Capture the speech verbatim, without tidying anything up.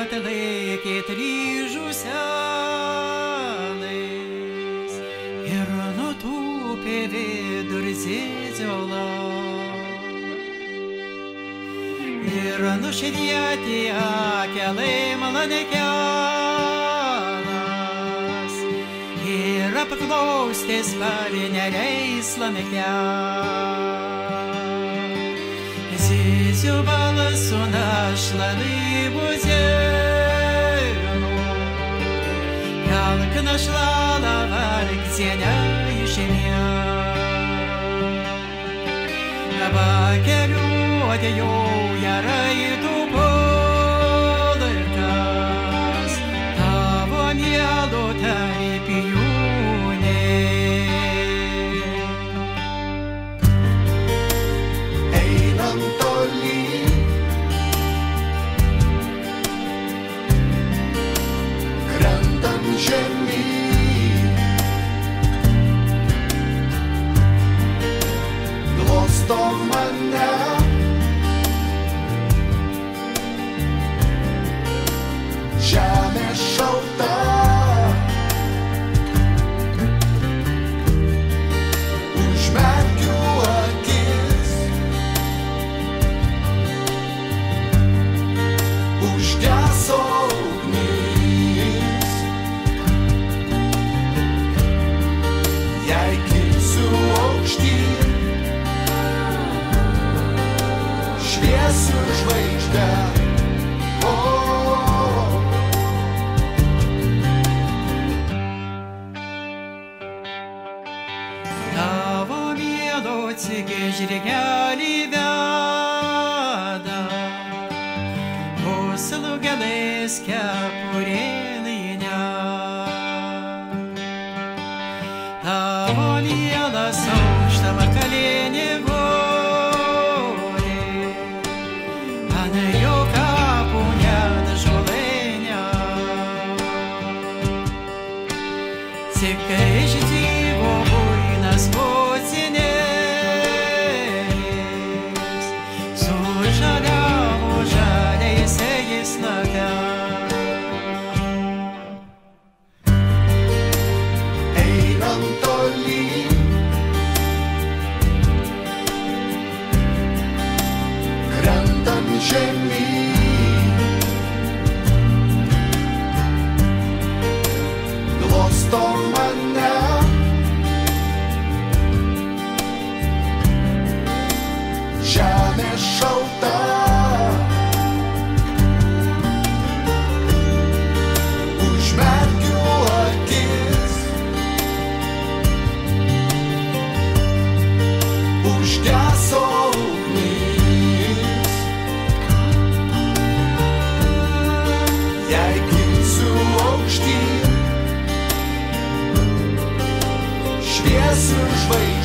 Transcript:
atlaikė ryžų senis ir nutūpė vidurzėdziolą. Ir nušvietė akelai malanekianas ir apklaustė sparineriais lamekian. Zizio balsu našla laivų zėnų, kalk našla lavark zienę išėmė. Vakeliu atėjau raitų polaikas, tavo mielo tarpijūnė. Einant tolyn, krentant žemyn, glosto mane. Žemė šalta, užmerkiu akis, užgeso ugnis. Jei kilsiu aukštyn, šviesiu žvaigždę. Atsikė žirgelį veda, puslų gelais kepurėlynę. Tavo mielas aukšta vakalienė vorė, ant jo kapų net žolainė. Cikai iš Dievo buinas pocinė, Einant tolyn, krentant žemyn, glosto mane. Žemė šalta, užmerkiu akis, užgeso ugnis. Jei kilsiu aukštyn, šviesiu žvaigždę.